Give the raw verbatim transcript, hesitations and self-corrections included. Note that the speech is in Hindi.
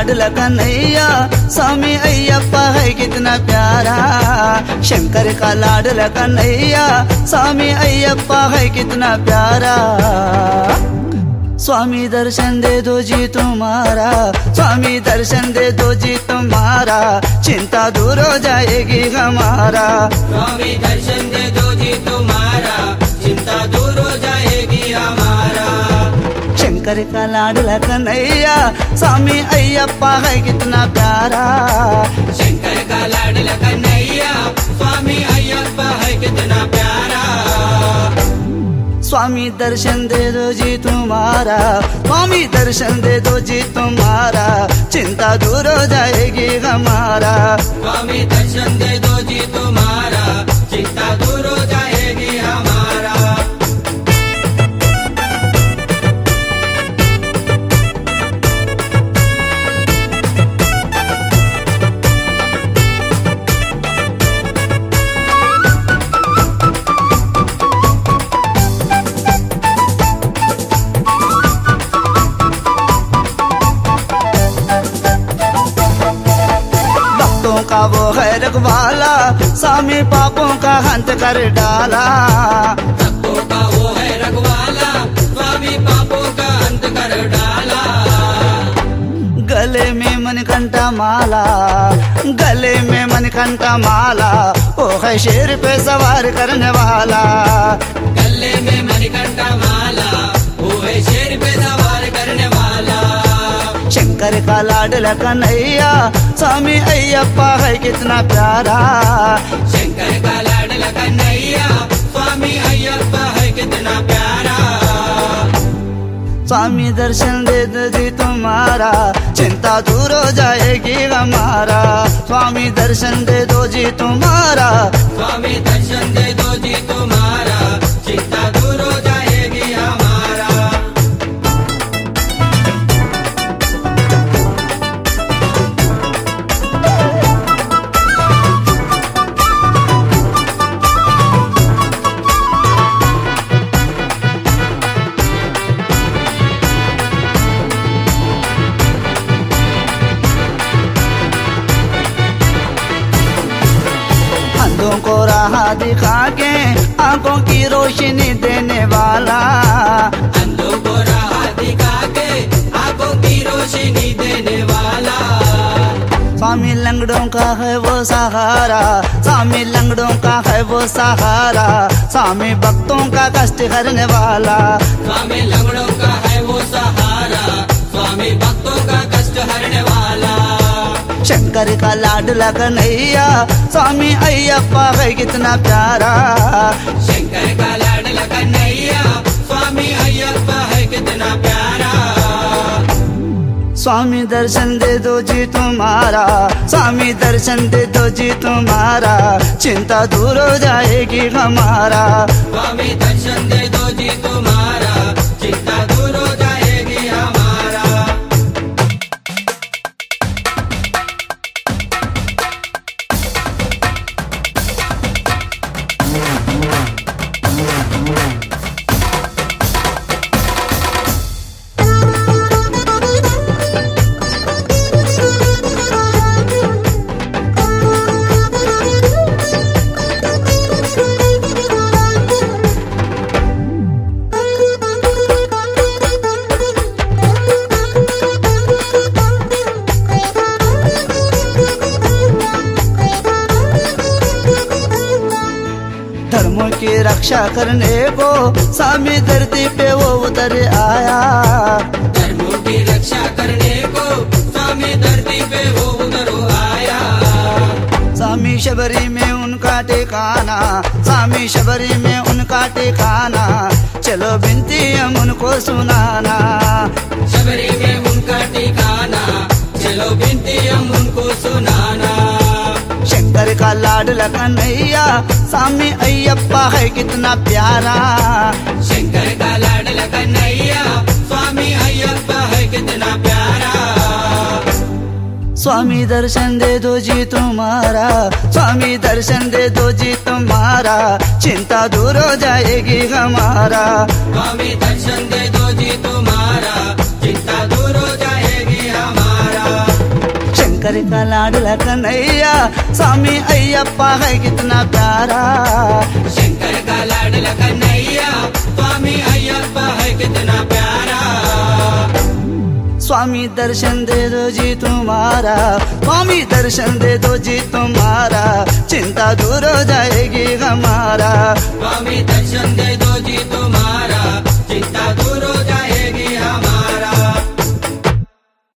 लाडला कन्हैया स्वामी अय्यप्पा है कितना प्यारा। शंकर का लाडला कन्हैया स्वामी अय्यप्पा है कितना प्यारा। स्वामी दर्शन दे दो जी तुम्हारा, स्वामी दर्शन दे दो जी तुम्हारा, चिंता दूर हो जाएगी हमारा। स्वामी दर्शन दे दो जी तुम्हारा, चिंता दूर हो जाएगी हमारा। शंकर का लाडला कन्हैया स्वामी अय्यप्पा है कितना प्यारा। शंकर का लाडला कन्हैया स्वामी अय्यप्पा है कितना प्यारा। स्वामी दर्शन दे दो जी तुम्हारा, स्वामी दर्शन दे दो जी तुम्हारा, चिंता दूर हो जाएगी हमारा। स्वामी दर्शन दे दो जी तुम्हारा, चिंता दूर हो जाएगी हमारा। का वो है रखवाला, स्वामी पापों का हंत कर डाला। भक्तों का वो है रखवाला, स्वामी पापों का अंत कर डाला। गले में मणिकंठा माला, गले में मणिकंठा माला, वो है शेर पे सवार करने वाला। गले में मणिकंठा माला, वो है शेर पे सवार करने वाला। शंकर का लाडला कन्हैया स्वामी अय्यप्पा है कितना प्यारा। शंकर का लाडला कन्हैया स्वामी अय्यप्पा है कितना प्यारा। स्वामी दर्शन दे दो जी तुम्हारा, चिंता दूर हो जाएगी हमारा। स्वामी दर्शन दे दो जी तुम्हारा, स्वामी दर्शन दे दो जी तुम्हारा, चिंता दूर हो जाएगी हमारा। अंधों को राह दिखा के आंखों की रोशनी देने वाला। अंधों को राह दिखा के आंखों की रोशनी देने वाला। स्वामी लंगड़ों का है वो सहारा, स्वामी लंगड़ों का है वो सहारा, स्वामी भक्तों का कष्ट हरने वाला। स्वामी लंगड़ों का है वो सहारा, स्वामी भक्तों का कष्ट हरने वाला। शंकर का लाडला कन्हैया स्वामी अय्यप्पा है कितना प्यारा। शंकर का लाडला कन्हैया स्वामी अय्यप्पा है कितना प्यारा। स्वामी दर्शन दे दो जी तुम्हारा, स्वामी दर्शन दे दो जी तुम्हारा, चिंता दूर हो जाएगी हमारा। स्वामी दर्शन दे दो जी तुम्हारा, चिंता दूर हो जाएगी हमारा। धर्मों की रक्षा करने को स्वामी धरती पे वो उतर आया। धर्मों की रक्षा करने को स्वामी धरती पे वो उतर आया। स्वामी शबरी में उनका ठिकाना, स्वामी शबरी में उनका ठिकाना, चलो बिनती हम उनको सुनाना। शबरी में उनका ठिकाना, चलो बिनती हम उनको सुनाना। शंकर का लाडला कन्हैया स्वामी अय्यप्पा है कितना प्यारा। शंकर का लाडला कन्हैया स्वामी अय्यप्पा है कितना प्यारा। स्वामी दर्शन दे दो जी तुम्हारा, स्वामी दर्शन दे दो जी तुम्हारा, चिंता दूर हो जाएगी हमारा। स्वामी दर्शन दे दो जी तुम्हारा, चिंता दूर हो जाएगी हमारा। शंकर का लाडला कन्हैया स्वामी अय्यप्पा है कितना प्यारा। शंकर का लाडला कन्हैया स्वामी अय्यप्पा है कितना प्यारा। स्वामी दर्शन दे दो जी तुम्हारा, स्वामी दर्शन दे दो जी तुम्हारा, चिंता दूर हो जाएगी हमारा। स्वामी दर्शन दे